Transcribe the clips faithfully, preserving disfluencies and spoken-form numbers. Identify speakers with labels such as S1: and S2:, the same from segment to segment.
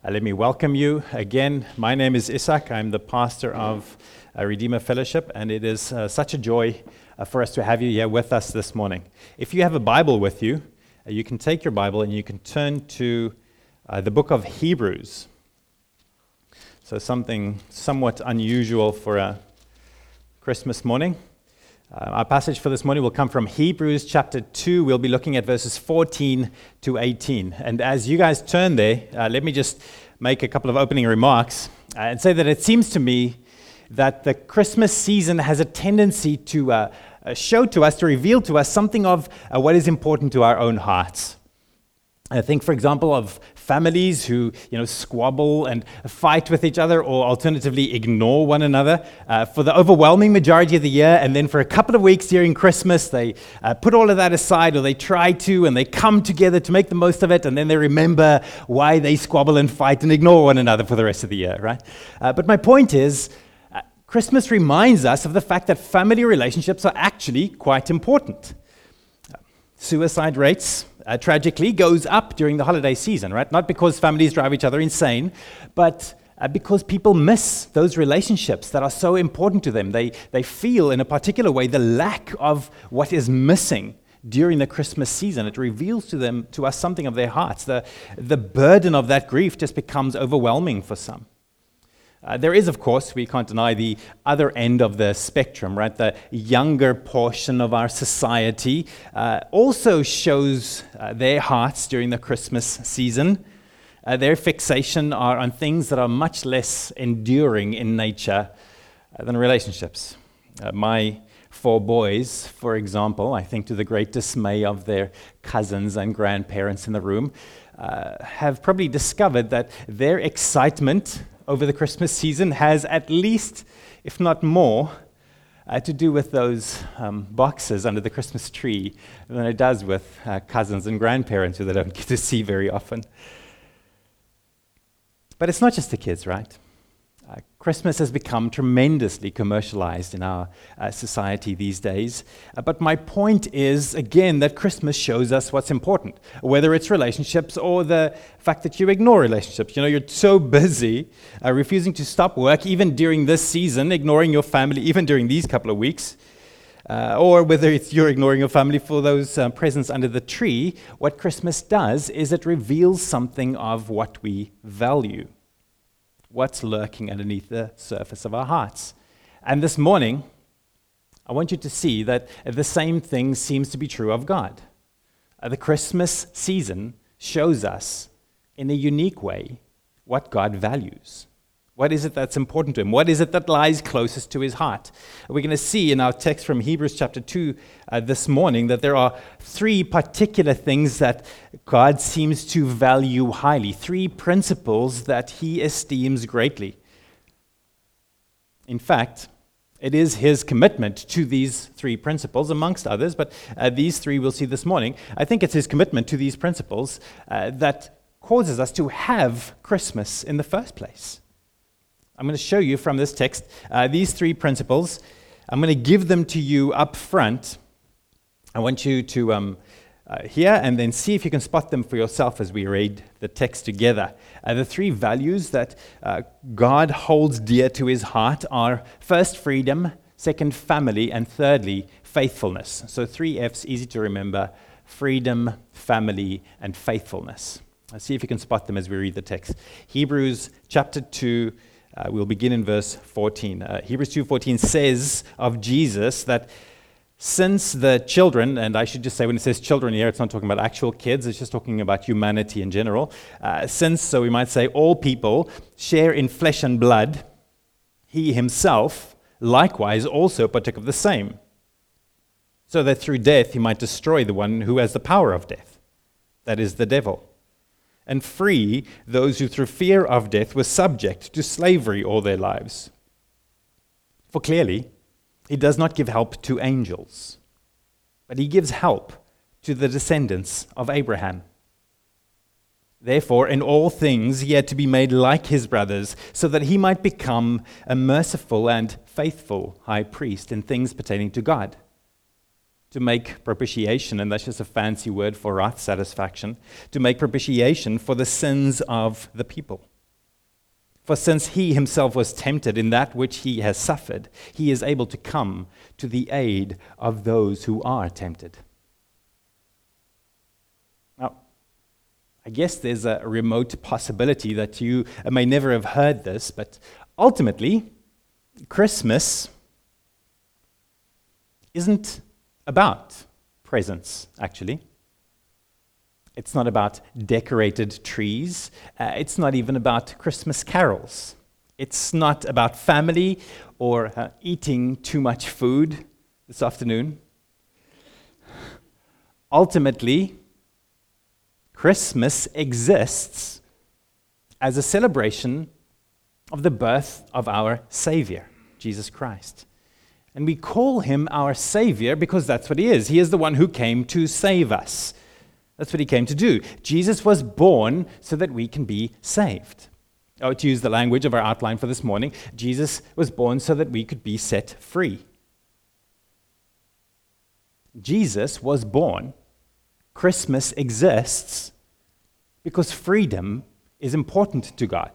S1: Uh, let me welcome you again. My name is Isak. I'm the pastor of uh, Redeemer Fellowship, and it is uh, such a joy uh, for us to have you here with us this morning. If you have a Bible with you, uh, you can take your Bible and you can turn to uh, the book of Hebrews. So something somewhat unusual for a Christmas morning. Uh, our passage for this morning will come from Hebrews chapter two. We'll be looking at verses fourteen to eighteen. And as you guys turn there, uh, let me just make a couple of opening remarks uh, and say that it seems to me that the Christmas season has a tendency to uh, uh, show to us, to reveal to us something of uh, what is important to our own hearts. I think, for example, of families who, you know, squabble and fight with each other, or alternatively ignore one another uh, for the overwhelming majority of the year, and then for a couple of weeks during Christmas, they uh, put all of that aside, or they try to, and they come together to make the most of it, and then they remember why they squabble and fight and ignore one another for the rest of the year, right? Uh, but my point is, uh, Christmas reminds us of the fact that family relationships are actually quite important. Suicide rates, uh, tragically, goes up during the holiday season, right? Not because families drive each other insane, but uh, because people miss those relationships that are so important to them. They, they feel, in a particular way, the lack of what is missing during the Christmas season. It reveals to them, to us, something of their hearts. The, the burden of that grief just becomes overwhelming for some. Uh, there is, of course, we can't deny the other end of the spectrum, right? The younger portion of our society uh, also shows uh, their hearts during the Christmas season. Uh, their fixation are on things that are much less enduring in nature uh, than relationships. Uh, my four boys, for example, I think to the great dismay of their cousins and grandparents in the room, uh, have probably discovered that their excitement over the Christmas season has at least, if not more, uh, to do with those um, boxes under the Christmas tree than it does with uh, cousins and grandparents who they don't get to see very often. But it's not just the kids, right? Uh, Christmas has become tremendously commercialized in our uh, society these days. Uh, but my point is, again, that Christmas shows us what's important, whether it's relationships or the fact that you ignore relationships. You know, you're so busy uh, refusing to stop work, even during this season, ignoring your family, even during these couple of weeks, uh, or whether it's you're ignoring your family for those uh, presents under the tree. What Christmas does is it reveals something of what we value. What's lurking underneath the surface of our hearts. And this morning, I want you to see that the same thing seems to be true of God. Uh, the Christmas season shows us, in a unique way, what God values. What is it that's important to him? What is it that lies closest to his heart? We're going to see in our text from Hebrews chapter two uh, this morning that there are three particular things that God seems to value highly, three principles that he esteems greatly. In fact, it is his commitment to these three principles, amongst others, but uh, these three we'll see this morning. I think it's his commitment to these principles uh, that causes us to have Christmas in the first place. I'm going to show you from this text uh, these three principles. I'm going to give them to you up front. I want you to um, uh, hear and then see if you can spot them for yourself as we read the text together. Uh, the three values that uh, God holds dear to his heart are first, freedom, second, family, and thirdly, faithfulness. So three F's, easy to remember: freedom, family, and faithfulness. Let's see if you can spot them as we read the text. Hebrews chapter two, Uh, we'll begin in verse fourteen. Uh, Hebrews two fourteen says of Jesus that since the children, and I should just say when it says children here, it's not talking about actual kids, it's just talking about humanity in general. Uh, since, so we might say, all people share in flesh and blood, he himself likewise also partook of the same, so that through death he might destroy the one who has the power of death, that is, the devil, and free those who through fear of death were subject to slavery all their lives. For clearly, he does not give help to angels, but he gives help to the descendants of Abraham. Therefore, in all things he had to be made like his brothers, so that he might become a merciful and faithful high priest in things pertaining to God, to make propitiation, and that's just a fancy word for wrath satisfaction, to make propitiation for the sins of the people. For since he himself was tempted in that which he has suffered, he is able to come to the aid of those who are tempted. Now, I guess there's a remote possibility that you may never have heard this, but ultimately, Christmas isn't about presents, actually. It's not about decorated trees. Uh, it's not even about Christmas carols. It's not about family or uh, eating too much food this afternoon. Ultimately, Christmas exists as a celebration of the birth of our Savior, Jesus Christ. And we call him our Savior because that's what he is. He is the one who came to save us. That's what he came to do. Jesus was born so that we can be saved. Oh, to use the language of our outline for this morning, Jesus was born so that we could be set free. Jesus was born. Christmas exists because freedom is important to God.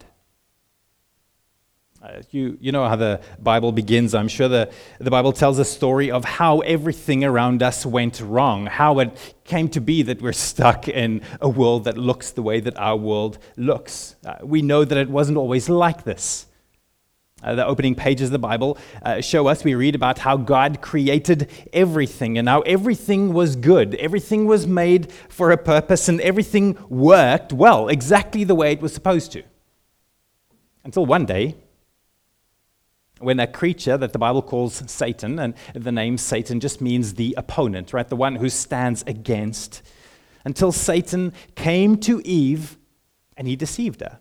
S1: Uh, you, you know how the Bible begins. I'm sure the, the Bible tells a story of how everything around us went wrong, how it came to be that we're stuck in a world that looks the way that our world looks. Uh, we know that it wasn't always like this. Uh, the opening pages of the Bible uh, show us, we read about how God created everything and how everything was good. Everything was made for a purpose and everything worked well, exactly the way it was supposed to. Until one day, when a creature that the Bible calls Satan, and the name Satan just means the opponent, right? The one who stands against, until Satan came to Eve and he deceived her.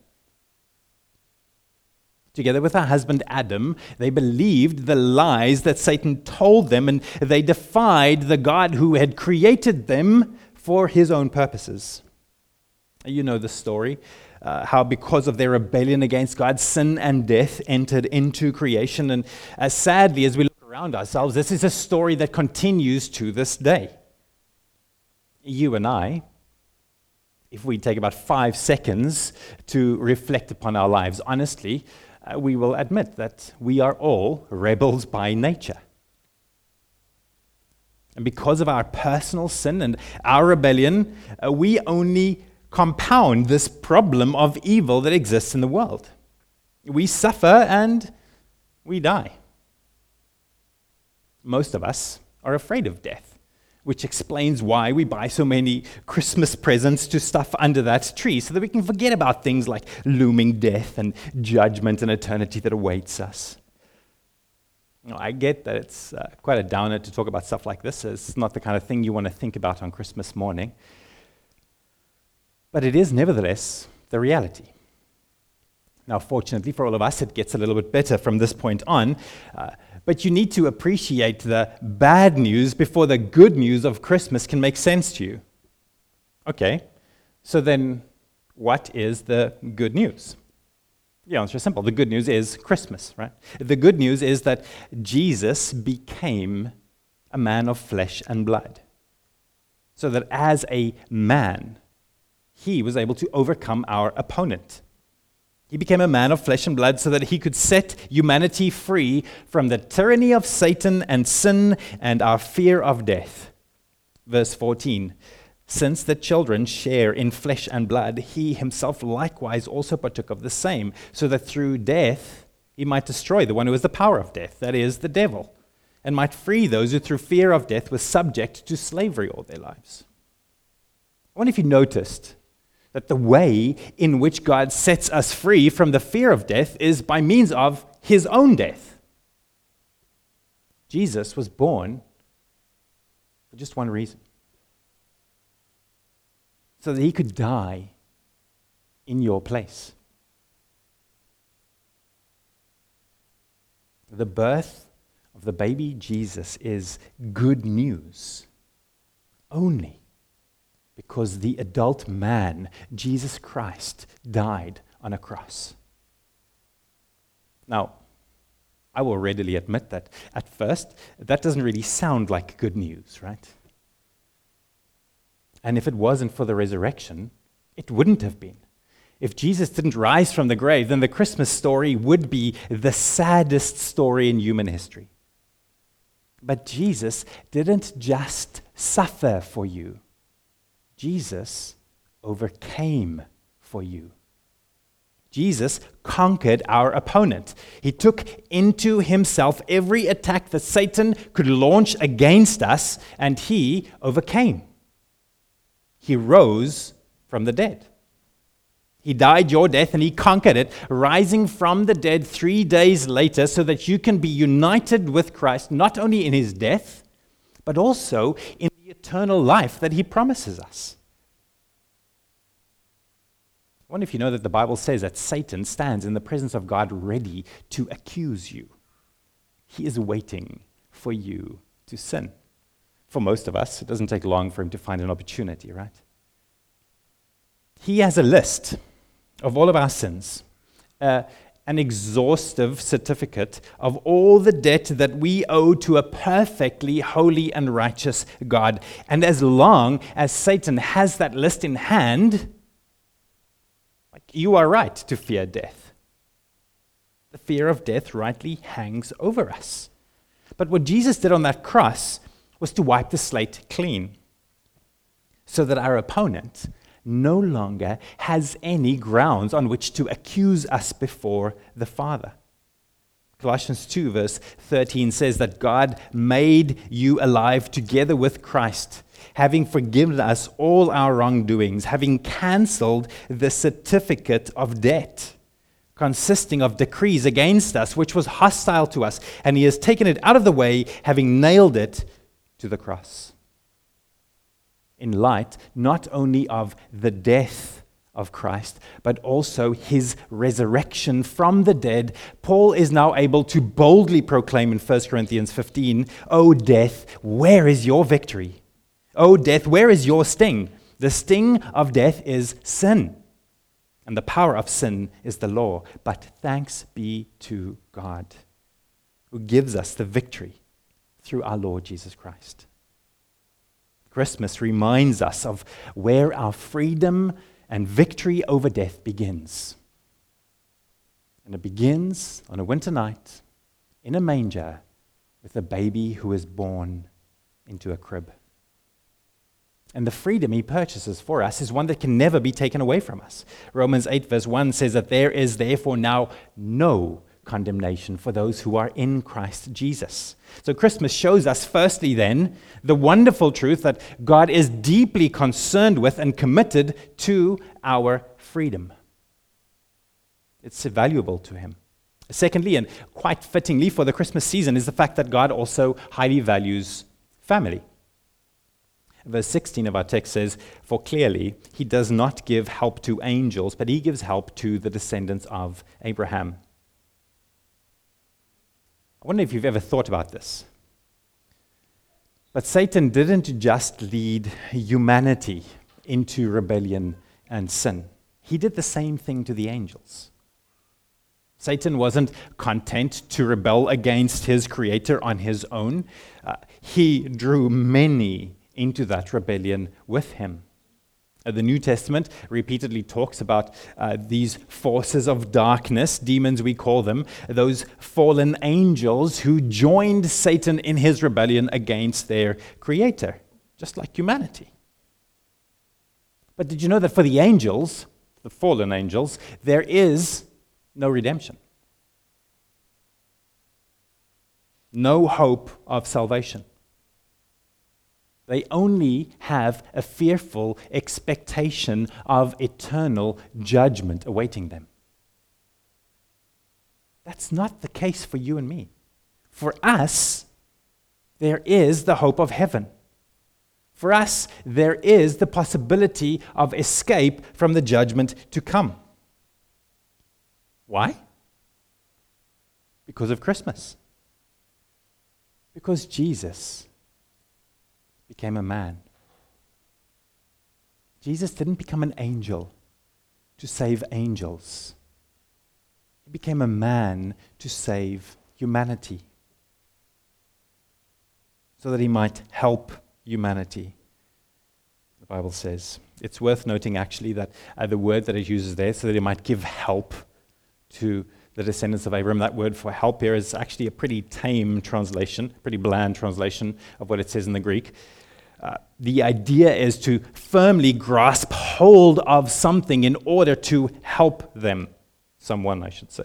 S1: Together with her husband Adam, they believed the lies that Satan told them, and they defied the God who had created them for his own purposes. You know the story. Uh, how because of their rebellion against God, sin and death entered into creation. And uh, sadly, as we look around ourselves, this is a story that continues to this day. You and I, if we take about five seconds to reflect upon our lives honestly, uh, we will admit that we are all rebels by nature. And because of our personal sin and our rebellion, uh, we only compound this problem of evil that exists in the world. We suffer and we die. Most of us are afraid of death, which explains why we buy so many Christmas presents to stuff under that tree, so that we can forget about things like looming death and judgment and eternity that awaits us. You know, I get that it's uh, quite a downer to talk about stuff like this. It's not the kind of thing you want to think about on Christmas morning. But it is nevertheless the reality. Now, fortunately for all of us, it gets a little bit better from this point on. Uh, but you need to appreciate the bad news before the good news of Christmas can make sense to you. Okay, so then what is the good news? The answer is simple. The good news is Christmas, right? The good news is that Jesus became a man of flesh and blood. So that as a man, he was able to overcome our opponent. He became a man of flesh and blood so that he could set humanity free from the tyranny of Satan and sin and our fear of death. Verse fourteen, since the children share in flesh and blood, he himself likewise also partook of the same, so that through death he might destroy the one who has the power of death, that is, the devil, and might free those who through fear of death were subject to slavery all their lives. I wonder if you noticed that the way in which God sets us free from the fear of death is by means of his own death. Jesus was born for just one reason. So that he could die in your place. The birth of the baby Jesus is good news only because the adult man, Jesus Christ, died on a cross. Now, I will readily admit that at first, that doesn't really sound like good news, right? And if it wasn't for the resurrection, it wouldn't have been. If Jesus didn't rise from the grave, then the Christmas story would be the saddest story in human history. But Jesus didn't just suffer for you. Jesus overcame for you. Jesus conquered our opponent. He took into himself every attack that Satan could launch against us, and he overcame. He rose from the dead. He died your death and he conquered it, rising from the dead three days later so that you can be united with Christ, not only in his death, but also in the eternal life that he promises us. I wonder if you know that the Bible says that Satan stands in the presence of God ready to accuse you. He is waiting for you to sin. For most of us, it doesn't take long for him to find an opportunity, right? He has a list of all of our sins, uh, an exhaustive certificate of all the debt that we owe to a perfectly holy and righteous God. And as long as Satan has that list in hand, you are right to fear death. The fear of death rightly hangs over us. But what Jesus did on that cross was to wipe the slate clean so that our opponent no longer has any grounds on which to accuse us before the Father. Colossians two verse thirteen says that God made you alive together with Christ, having forgiven us all our wrongdoings, having cancelled the certificate of debt consisting of decrees against us, which was hostile to us, and he has taken it out of the way, having nailed it to the cross. In light not only of the death of Christ, but also his resurrection from the dead, Paul is now able to boldly proclaim in First Corinthians fifteen, "O death, where is your victory? O death, where is your sting? The sting of death is sin, and the power of sin is the law. But thanks be to God, who gives us the victory through our Lord Jesus Christ." Christmas reminds us of where our freedom and victory over death begins. And it begins on a winter night in a manger with a baby who is born into a crib. And the freedom he purchases for us is one that can never be taken away from us. Romans eight verse one says that there is therefore now no condemnation for those who are in Christ Jesus. So Christmas shows us firstly then the wonderful truth that God is deeply concerned with and committed to our freedom. It's valuable to him. Secondly, and quite fittingly for the Christmas season, is the fact that God also highly values family. Verse sixteen of our text says, "For clearly he does not give help to angels, but he gives help to the descendants of Abraham." I wonder if you've ever thought about this. But Satan didn't just lead humanity into rebellion and sin. He did the same thing to the angels. Satan wasn't content to rebel against his creator on his own. Uh, he drew many into that rebellion with him. Uh, the New Testament repeatedly talks about uh, these forces of darkness, demons we call them, those fallen angels who joined Satan in his rebellion against their creator, just like humanity. But did you know that for the angels, the fallen angels, there is no redemption? No hope of salvation. They only have a fearful expectation of eternal judgment awaiting them. That's not the case for you and me. For us, there is the hope of heaven. For us, there is the possibility of escape from the judgment to come. Why? Because of Christmas. Because Jesus became a man. Jesus didn't become an angel to save angels. He became a man to save humanity, so that he might help humanity, the Bible says. It's worth noting, actually, that uh, the word that it uses there, so that it might give help to the descendants of Abraham, that word for help here is actually a pretty tame translation, pretty bland translation of what it says in the Greek. Uh, the idea is to firmly grasp hold of something in order to help them. Someone, I should say.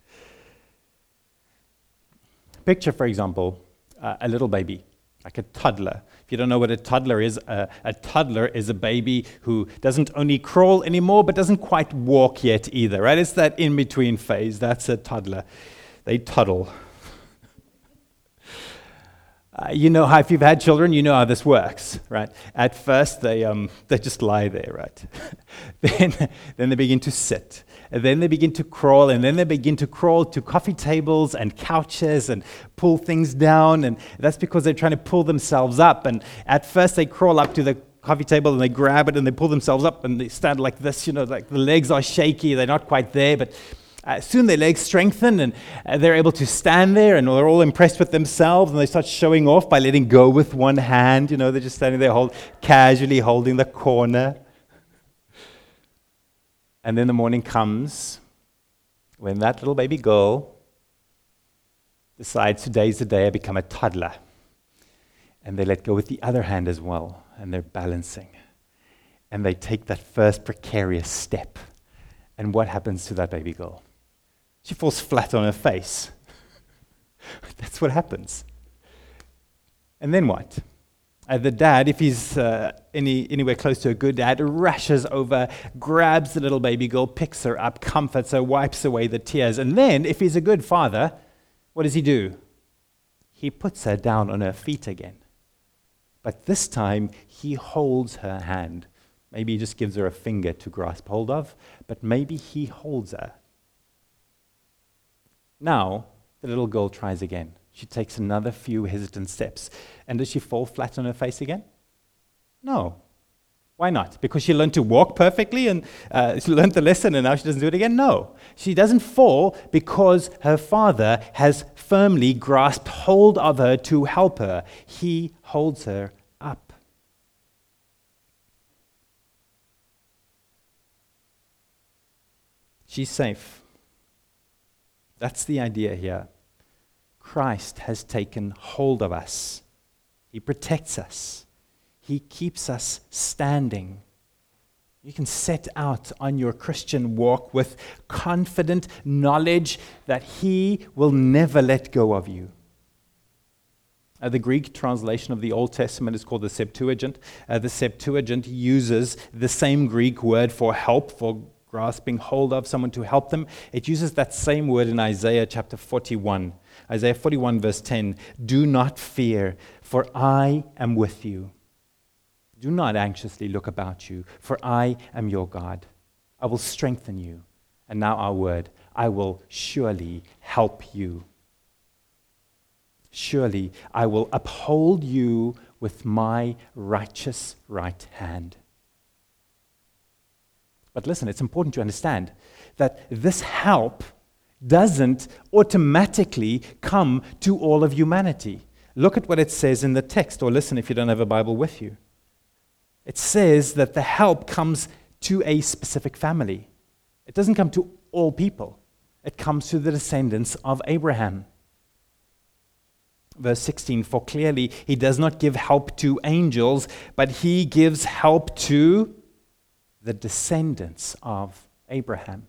S1: Picture, for example, uh, a little baby, like a toddler. If you don't know what a toddler is, uh, a toddler is a baby who doesn't only crawl anymore, but doesn't quite walk yet either, right? It's that in-between phase. That's a toddler. They toddle. Uh, you know how, if you've had children, you know how this works, right? At first, they um, they just lie there, right? then, then they begin to sit. And then they begin to crawl, and then they begin to crawl to coffee tables and couches and pull things down, and that's because they're trying to pull themselves up. And at first, they crawl up to the coffee table, and they grab it, and they pull themselves up, and they stand like this, you know, like the legs are shaky, they're not quite there, but Uh, soon their legs strengthen, and uh, they're able to stand there, and they're all impressed with themselves, and they start showing off by letting go with one hand. You know, they're just standing there hold, casually holding the corner. And then the morning comes when that little baby girl decides today's the day I become a toddler. And they let go with the other hand as well, and they're balancing. And they take that first precarious step. And what happens to that baby girl? She falls flat on her face. That's what happens. And then what? Uh, the dad, if he's uh, any anywhere close to a good dad, rushes over, grabs the little baby girl, picks her up, comforts her, wipes away the tears. And then, if he's a good father, what does he do? He puts her down on her feet again. But this time, he holds her hand. Maybe he just gives her a finger to grasp hold of, but maybe he holds her. Now, the little girl tries again. She takes another few hesitant steps. And does she fall flat on her face again? No. Why not? Because she learned to walk perfectly and uh, she learned the lesson and now she doesn't do it again? No. She doesn't fall because her father has firmly grasped hold of her to help her. He holds her up. She's safe. That's the idea here. Christ has taken hold of us. He protects us. He keeps us standing. You can set out on your Christian walk with confident knowledge that He will never let go of you. Uh, the Greek translation of the Old Testament is called the Septuagint. Uh, the Septuagint uses the same Greek word for help, for grasping hold of someone to help them. It uses that same word in Isaiah chapter forty-one. Isaiah forty-one verse ten. Do not fear, for I am with you. Do not anxiously look about you, for I am your God. I will strengthen you. And now our word, I will surely help you. Surely I will uphold you with my righteous right hand. But listen, it's important to understand that this help doesn't automatically come to all of humanity. Look at what it says in the text, or listen if you don't have a Bible with you. It says that the help comes to a specific family. It doesn't come to all people. It comes to the descendants of Abraham. Verse sixteen, for clearly he does not give help to angels, but he gives help to the descendants of Abraham.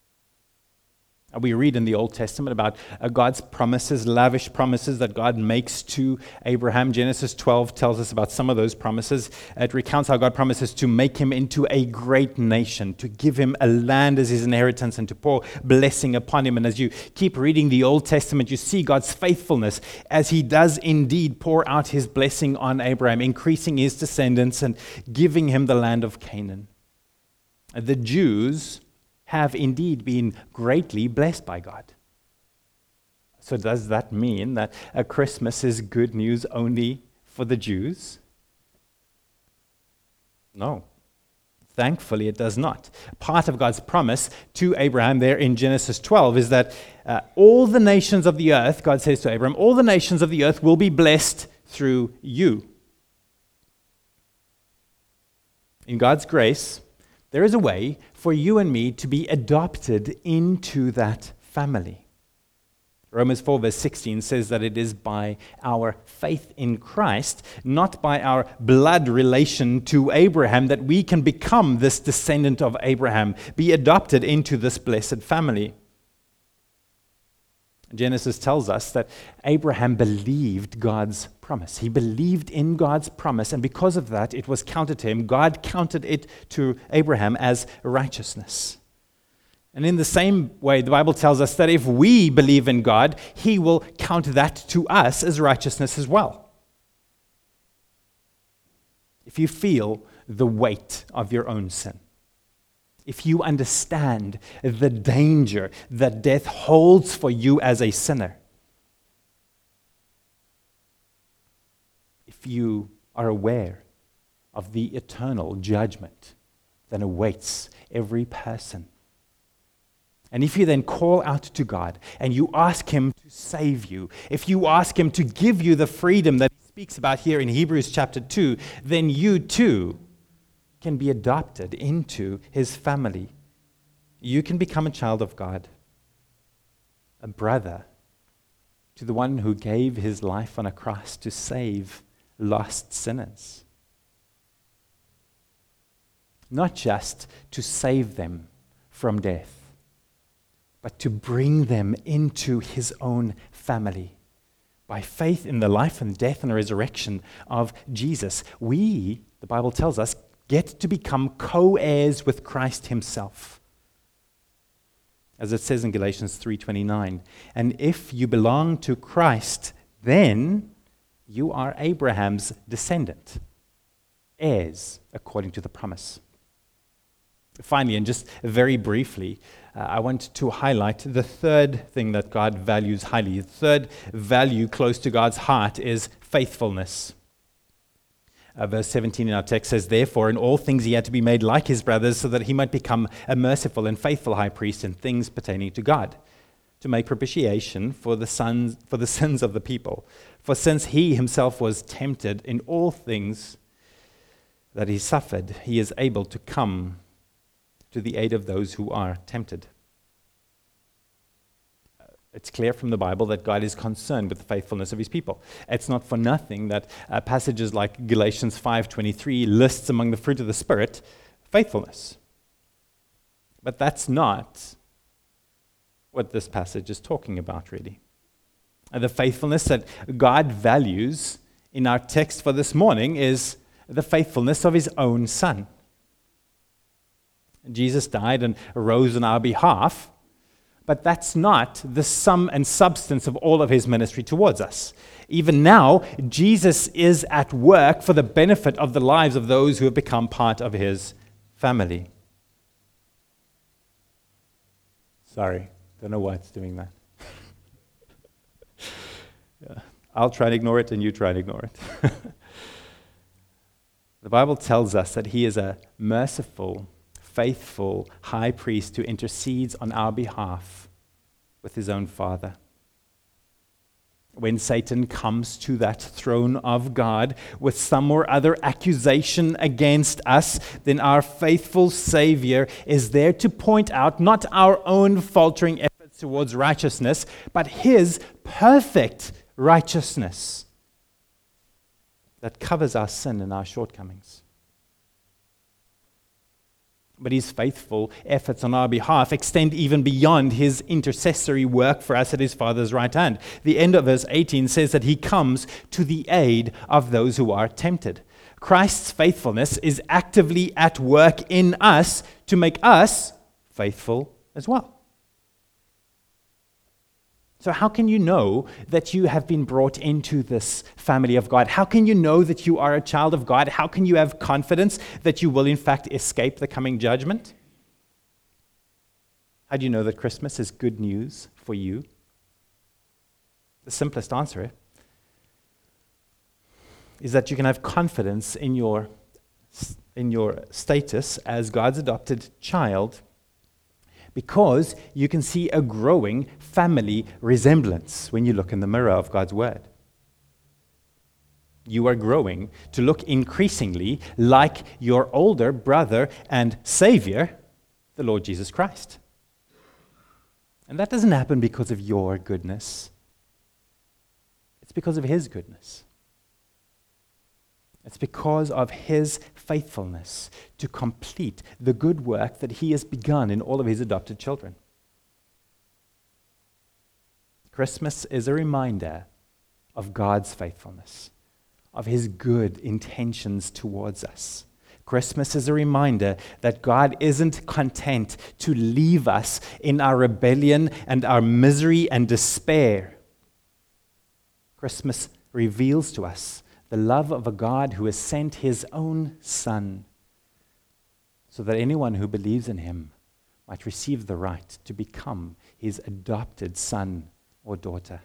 S1: We read in the Old Testament about uh, God's promises, lavish promises that God makes to Abraham. Genesis twelve tells us about some of those promises. It recounts how God promises to make him into a great nation, to give him a land as his inheritance, and to pour blessing upon him. And as you keep reading the Old Testament, you see God's faithfulness as he does indeed pour out his blessing on Abraham, increasing his descendants and giving him the land of Canaan. The Jews have indeed been greatly blessed by God. So does that mean that a Christmas is good news only for the Jews? No. Thankfully, it does not. Part of God's promise to Abraham there in Genesis twelve is that uh, all the nations of the earth, God says to Abraham, all the nations of the earth will be blessed through you. In God's grace, there is a way for you and me to be adopted into that family. Romans four verse sixteen says that it is by our faith in Christ, not by our blood relation to Abraham, that we can become this descendant of Abraham, be adopted into this blessed family. Genesis tells us that Abraham believed God's promise. He believed in God's promise, and because of that, it was counted to him. God counted it to Abraham as righteousness. And in the same way, the Bible tells us that if we believe in God, He will count that to us as righteousness as well. If you feel the weight of your own sin, if you understand the danger that death holds for you as a sinner, if you are aware of the eternal judgment that awaits every person, and if you then call out to God and you ask Him to save you, if you ask Him to give you the freedom that He speaks about here in Hebrews chapter two, then you too can be adopted into His family. You can become a child of God, a brother to the one who gave His life on a cross to save lost sinners. Not just to save them from death, but to bring them into His own family. By faith in the life and death and resurrection of Jesus, we, the Bible tells us, get to become co-heirs with Christ Himself. As it says in Galatians three twenty-nine, and if you belong to Christ, then you are Abraham's descendant, heirs according to the promise. Finally, and just very briefly, uh, I want to highlight the third thing that God values highly. The third value close to God's heart is faithfulness. Uh, verse seventeen in our text says, therefore, in all things He had to be made like His brothers, so that He might become a merciful and faithful high priest in things pertaining to God, to make propitiation for the sons, for the sins of the people. For since He Himself was tempted in all things that He suffered, He is able to come to the aid of those who are tempted. It's clear from the Bible that God is concerned with the faithfulness of His people. It's not for nothing that uh, passages like Galatians five twenty-three lists among the fruit of the Spirit faithfulness. But that's not what this passage is talking about, really. Uh, the faithfulness that God values in our text for this morning is the faithfulness of His own Son. Jesus died and arose on our behalf, but that's not the sum and substance of all of His ministry towards us. Even now, Jesus is at work for the benefit of the lives of those who have become part of His family. Sorry, don't know why it's doing that. Yeah. I'll try and ignore it, and you try and ignore it. The Bible tells us that He is a merciful, faithful high priest who intercedes on our behalf with His own Father. When Satan comes to that throne of God with some or other accusation against us, then our faithful Savior is there to point out not our own faltering efforts towards righteousness, but His perfect righteousness that covers our sin and our shortcomings. But His faithful efforts on our behalf extend even beyond His intercessory work for us at His Father's right hand. The end of verse eighteen says that He comes to the aid of those who are tempted. Christ's faithfulness is actively at work in us to make us faithful as well. So how can you know that you have been brought into this family of God? How can you know that you are a child of God? How can you have confidence that you will in fact escape the coming judgment? How do you know that Christmas is good news for you? The simplest answer is that you can have confidence in your, in your status as God's adopted child, because you can see a growing family resemblance when you look in the mirror of God's Word. you are growing to look increasingly like your older brother and Savior, the Lord Jesus Christ. And that doesn't happen because of your goodness. It's because of His goodness. It's because of His faithfulness to complete the good work that He has begun in all of His adopted children. Christmas is a reminder of God's faithfulness, of His good intentions towards us. Christmas is a reminder that God isn't content to leave us in our rebellion and our misery and despair. Christmas reveals to us the love of a God who has sent His own Son so that anyone who believes in Him might receive the right to become His adopted son or daughter.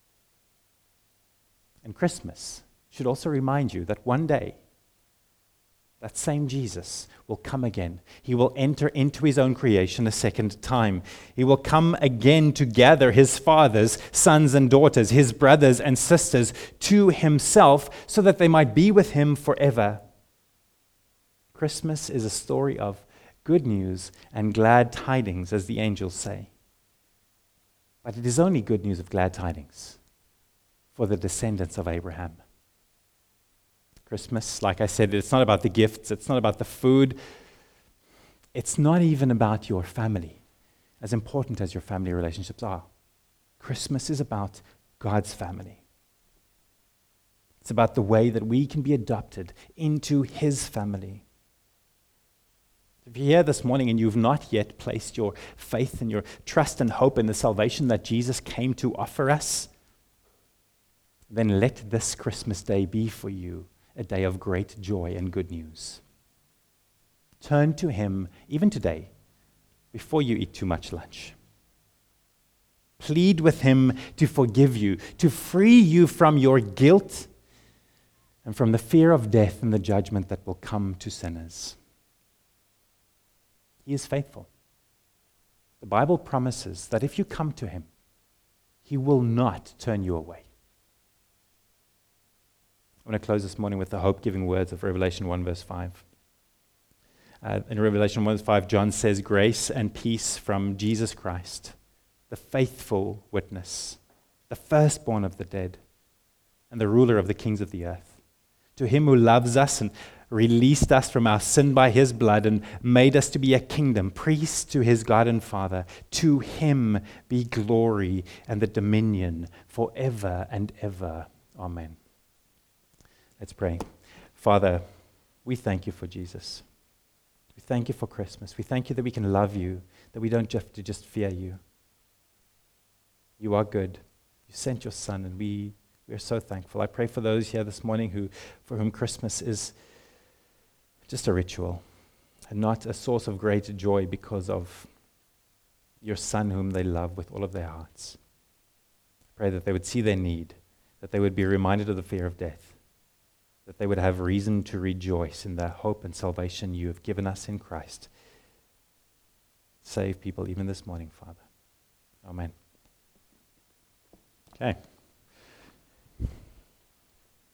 S1: And Christmas should also remind you that one day, that same Jesus will come again. He will enter into His own creation a second time. He will come again to gather His fathers, sons and daughters, His brothers and sisters to Himself so that they might be with Him forever. Christmas is a story of good news and glad tidings, as the angels say. But it is only good news of glad tidings for the descendants of Abraham. Christmas, like I said, it's not about the gifts, it's not about the food, it's not even about your family, as important as your family relationships are. Christmas is about God's family. It's about the way that we can be adopted into His family. If you're here this morning and you've not yet placed your faith and your trust and hope in the salvation that Jesus came to offer us, then let this Christmas day be for you a day of great joy and good news. Turn to Him even today before you eat too much lunch. Plead with Him to forgive you, to free you from your guilt and from the fear of death and the judgment that will come to sinners. He is faithful. The Bible promises that if you come to Him, He will not turn you away. I want to close this morning with the hope-giving words of Revelation one, verse five. Uh, in Revelation one, verse five, John says, "Grace and peace from Jesus Christ, the faithful witness, the firstborn of the dead, and the ruler of the kings of the earth. To Him who loves us and released us from our sin by His blood and made us to be a kingdom, priests to His God and Father, to Him be glory and the dominion forever and ever. Amen." Let's pray. Father, we thank You for Jesus. We thank You for Christmas. We thank You that we can love You, that we don't have to just fear You. You are good. You sent Your Son, and we, we are so thankful. I pray for those here this morning who, for whom Christmas is just a ritual and not a source of great joy because of Your Son whom they love with all of their hearts. I pray that they would see their need, that they would be reminded of the fear of death, that they would have reason to rejoice in the hope and salvation You have given us in Christ. Save people even this morning, Father. Amen. Okay.